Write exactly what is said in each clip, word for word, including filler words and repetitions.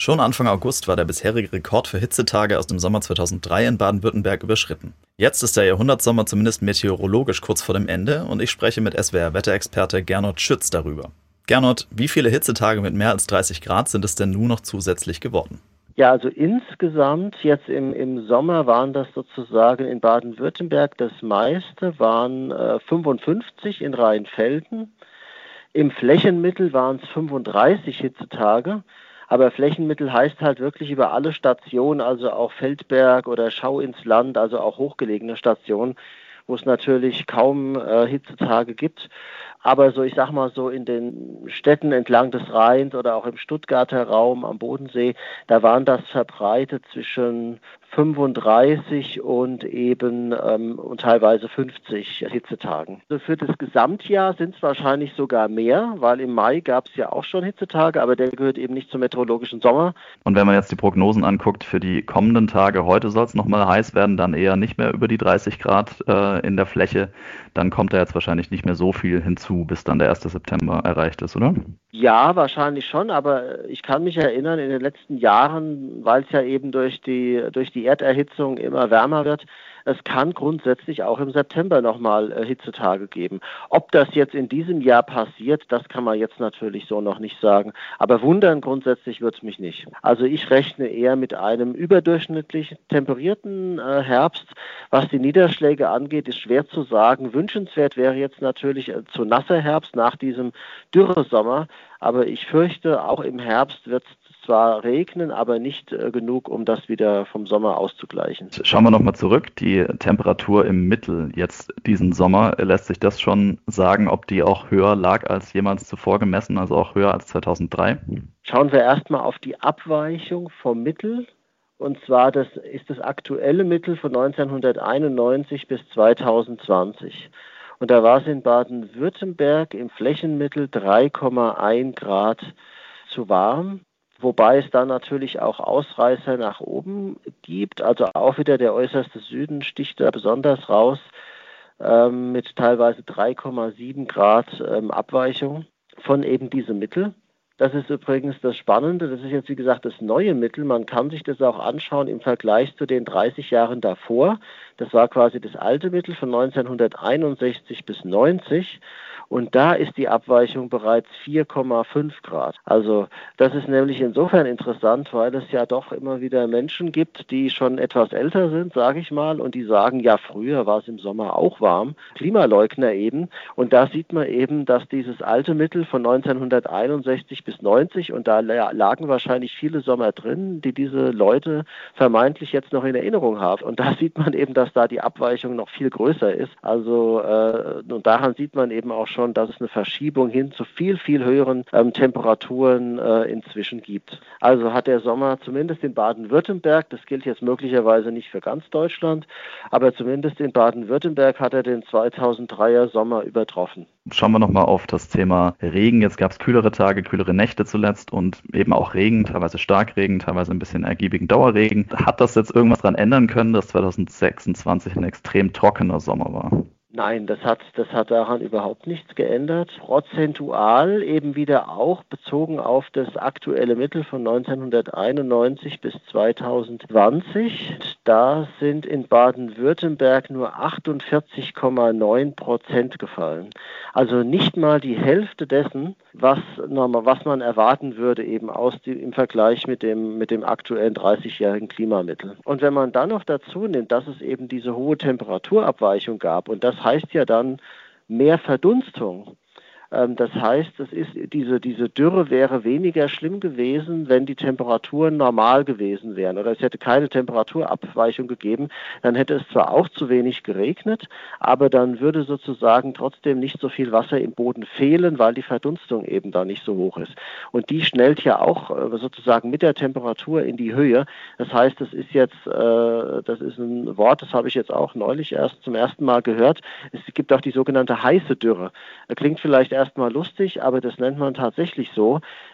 Schon Anfang August war der bisherige Rekord für Hitzetage aus dem Sommer zweitausenddrei in Baden-Württemberg überschritten. Jetzt ist der Jahrhundertsommer zumindest meteorologisch kurz vor dem Ende und ich spreche mit S W R-Wetterexperte Gernot Schütz darüber. Gernot, wie viele Hitzetage mit mehr als dreißig Grad sind es denn nun noch zusätzlich geworden? Ja, also insgesamt jetzt im, im Sommer waren das sozusagen in Baden-Württemberg das meiste, waren äh, fünfundfünfzig in Rheinfelden. Im Flächenmittel waren es fünfunddreißig Hitzetage. Aber Flächenmittel heißt halt wirklich über alle Stationen, also auch Feldberg oder Schau ins Land, also auch hochgelegene Stationen, wo es natürlich kaum äh, Hitzetage gibt. Aber so, ich sag mal so in den Städten entlang des Rheins oder auch im Stuttgarter Raum am Bodensee, da waren das verbreitet zwischen fünfunddreißig und eben ähm, und teilweise fünfzig Hitzetagen. Also für das Gesamtjahr sind es wahrscheinlich sogar mehr, weil im Mai gab es ja auch schon Hitzetage, aber der gehört eben nicht zum meteorologischen Sommer. Und wenn man jetzt die Prognosen anguckt für die kommenden Tage, heute soll es nochmal heiß werden, dann eher nicht mehr über die dreißig Grad äh, in der Fläche, dann kommt da jetzt wahrscheinlich nicht mehr so viel hinzu, bis dann der erste September erreicht ist, oder? Ja, wahrscheinlich schon, aber ich kann mich erinnern, in den letzten Jahren, weil es ja eben durch die, durch die Erderhitzung immer wärmer wird, es kann grundsätzlich auch im September nochmal äh, Hitzetage geben. Ob das jetzt in diesem Jahr passiert, das kann man jetzt natürlich so noch nicht sagen. Aber wundern grundsätzlich wird es mich nicht. Also ich rechne eher mit einem überdurchschnittlich temperierten äh, Herbst. Was die Niederschläge angeht, ist schwer zu sagen. Wünschenswert wäre jetzt natürlich äh, zu nasser Herbst nach diesem Dürresommer. Aber ich fürchte, auch im Herbst wird es zwar regnen, aber nicht äh, genug, um das wieder vom Sommer auszugleichen. Schauen wir nochmal zurück. Die Temperatur im Mittel jetzt diesen Sommer, lässt sich das schon sagen, ob die auch höher lag als jemals zuvor gemessen, also auch höher als zweitausenddrei? Schauen wir erstmal auf die Abweichung vom Mittel. Und zwar das ist das aktuelle Mittel von neunzehnhunderteinundneunzig bis zweitausendzwanzig. Und da war es in Baden-Württemberg im Flächenmittel drei Komma eins Grad zu warm. Wobei es da natürlich auch Ausreißer nach oben gibt. Also auch wieder der äußerste Süden sticht da besonders raus ähm, mit teilweise drei Komma sieben Grad ähm, Abweichung von eben diesem Mittel. Das ist übrigens das Spannende. Das ist jetzt, wie gesagt, das neue Mittel. Man kann sich das auch anschauen im Vergleich zu den dreißig Jahren davor. Das war quasi das alte Mittel von neunzehnhunderteinundsechzig bis neunzig. Und da ist die Abweichung bereits vier Komma fünf Grad. Also das ist nämlich insofern interessant, weil es ja doch immer wieder Menschen gibt, die schon etwas älter sind, sage ich mal, und die sagen, ja, früher war es im Sommer auch warm. Klimaleugner eben. Und da sieht man eben, dass dieses alte Mittel von neunzehnhunderteinundsechzig bis neunzig, und da lagen wahrscheinlich viele Sommer drin, die diese Leute vermeintlich jetzt noch in Erinnerung haben. Und da sieht man eben, dass da die Abweichung noch viel größer ist. Also äh, und daran sieht man eben auch schon, dass es eine Verschiebung hin zu viel, viel höheren ähm, Temperaturen äh, inzwischen gibt. Also hat der Sommer zumindest in Baden-Württemberg, das gilt jetzt möglicherweise nicht für ganz Deutschland, aber zumindest in Baden-Württemberg hat er den zweitausenddreier Sommer übertroffen. Schauen wir nochmal auf das Thema Regen. Jetzt gab es kühlere Tage, kühlere Nächte zuletzt und eben auch Regen, teilweise Starkregen, teilweise ein bisschen ergiebigen Dauerregen. Hat das jetzt irgendwas daran ändern können, dass zweitausendsechsundzwanzig ein extrem trockener Sommer war? Nein, das hat, das hat daran überhaupt nichts geändert. Prozentual eben wieder auch bezogen auf das aktuelle Mittel von neunzehnhunderteinundneunzig bis zweitausendzwanzig. Da sind in Baden-Württemberg nur achtundvierzig Komma neun Prozent gefallen. Also nicht mal die Hälfte dessen, was, was man erwarten würde eben aus die, im Vergleich mit dem, mit dem aktuellen dreißigjährigen Klimamittel. Und wenn man dann noch dazu nimmt, dass es eben diese hohe Temperaturabweichung gab, und das heißt ja dann mehr Verdunstung. Das heißt, es ist diese, diese Dürre wäre weniger schlimm gewesen, wenn die Temperaturen normal gewesen wären oder es hätte keine Temperaturabweichung gegeben. Dann hätte es zwar auch zu wenig geregnet, aber dann würde sozusagen trotzdem nicht so viel Wasser im Boden fehlen, weil die Verdunstung eben da nicht so hoch ist. Und die schnellt ja auch sozusagen mit der Temperatur in die Höhe. Das heißt, das ist jetzt, das ist ein Wort, das habe ich jetzt auch neulich erst zum ersten Mal gehört. Es gibt auch die sogenannte heiße Dürre. Das klingt vielleicht erstmal lustig, aber das nennt man tatsächlich so,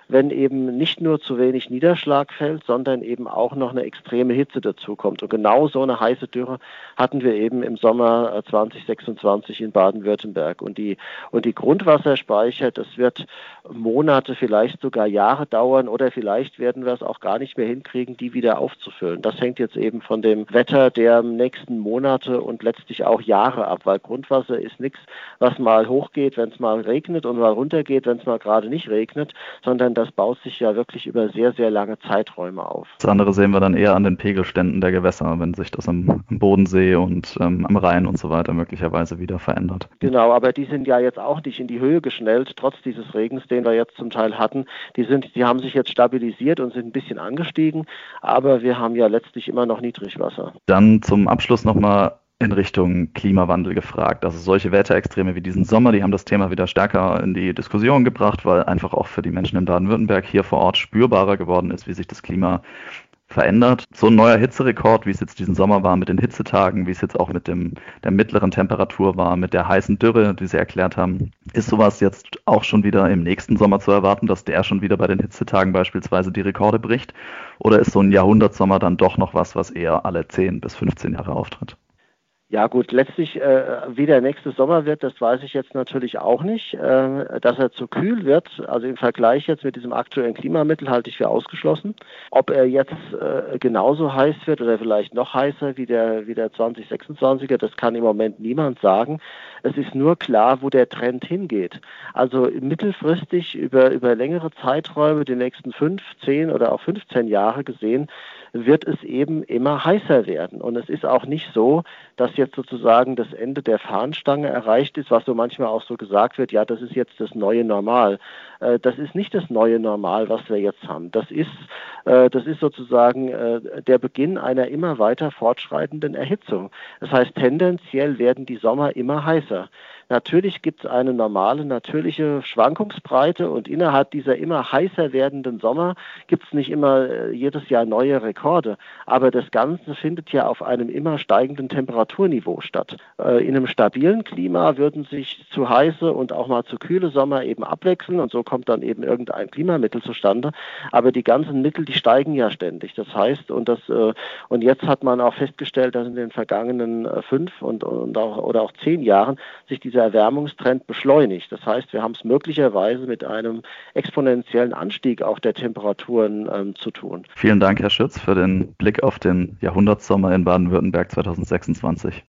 wenn eben nicht nur zu wenig Niederschlag fällt, sondern eben auch noch eine extreme Hitze dazukommt. Und genau so eine heiße Dürre hatten wir eben im Sommer zwanzig sechsundzwanzig in Baden-Württemberg. Und die, und die Grundwasserspeicher, das wird Monate, vielleicht sogar Jahre dauern oder vielleicht werden wir es auch gar nicht mehr hinkriegen, die wieder aufzufüllen. Das hängt jetzt eben von dem Wetter der nächsten Monate und letztlich auch Jahre ab, weil Grundwasser ist nichts, was mal hochgeht, wenn es mal regnet und mal runtergeht, wenn es mal gerade nicht regnet, sondern das baut sich ja wirklich über sehr, sehr lange Zeiträume auf. Das andere sehen wir dann eher an den Pegelständen der Gewässer, wenn sich das am Bodensee und ähm, am Rhein und so weiter möglicherweise wieder verändert. Genau, aber die sind ja jetzt auch nicht in die Höhe geschnellt, trotz dieses Regens, den wir jetzt zum Teil hatten. Die sind, die haben sich jetzt stabilisiert und sind ein bisschen angestiegen, aber wir haben ja letztlich immer noch Niedrigwasser. Dann zum Abschluss nochmal in Richtung Klimawandel gefragt. Also solche Wetterextreme wie diesen Sommer, die haben das Thema wieder stärker in die Diskussion gebracht, weil einfach auch für die Menschen in Baden-Württemberg hier vor Ort spürbarer geworden ist, wie sich das Klima verändert. So ein neuer Hitzerekord, wie es jetzt diesen Sommer war mit den Hitzetagen, wie es jetzt auch mit dem, der mittleren Temperatur war, mit der heißen Dürre, die Sie erklärt haben. Ist sowas jetzt auch schon wieder im nächsten Sommer zu erwarten, dass der schon wieder bei den Hitzetagen beispielsweise die Rekorde bricht? Oder ist so ein Jahrhundertsommer dann doch noch was, was eher alle zehn bis fünfzehn Jahre auftritt? Ja gut, letztlich, äh, wie der nächste Sommer wird, das weiß ich jetzt natürlich auch nicht. Äh, dass er zu kühl wird, also im Vergleich jetzt mit diesem aktuellen Klimamittel, halte ich für ausgeschlossen. Ob er jetzt äh, genauso heiß wird oder vielleicht noch heißer wie der, wie der zwanzig sechsundzwanziger, das kann im Moment niemand sagen. Es ist nur klar, wo der Trend hingeht. Also mittelfristig über, über längere Zeiträume, die nächsten fünf, zehn oder auch fünfzehn Jahre gesehen, wird es eben immer heißer werden. Und es ist auch nicht so, dass jetzt sozusagen das Ende der Fahnenstange erreicht ist, was so manchmal auch so gesagt wird, ja, das ist jetzt das neue Normal. Äh, das ist nicht das neue Normal, was wir jetzt haben. Das ist, äh, das ist sozusagen äh, der Beginn einer immer weiter fortschreitenden Erhitzung. Das heißt, tendenziell werden die Sommer immer heißer. Natürlich gibt es eine normale, natürliche Schwankungsbreite und innerhalb dieser immer heißer werdenden Sommer gibt es nicht immer äh, jedes Jahr neue Rekorde. Aber das Ganze findet ja auf einem immer steigenden Temperaturniveau statt. Äh, in einem stabilen Klima würden sich zu heiße und auch mal zu kühle Sommer eben abwechseln und so kommt dann eben irgendein Klimamittel zustande. Aber die ganzen Mittel, die steigen ja ständig. Das heißt, und das äh, und jetzt hat man auch festgestellt, dass in den vergangenen äh, fünf und, und auch, oder auch zehn Jahren sich dieser Erwärmungstrend beschleunigt. Das heißt, wir haben es möglicherweise mit einem exponentiellen Anstieg auch der Temperaturen ähm, zu tun. Vielen Dank, Herr Schütz, für den Blick auf den Jahrhundertsommer in Baden-Württemberg zweitausendsechsundzwanzig.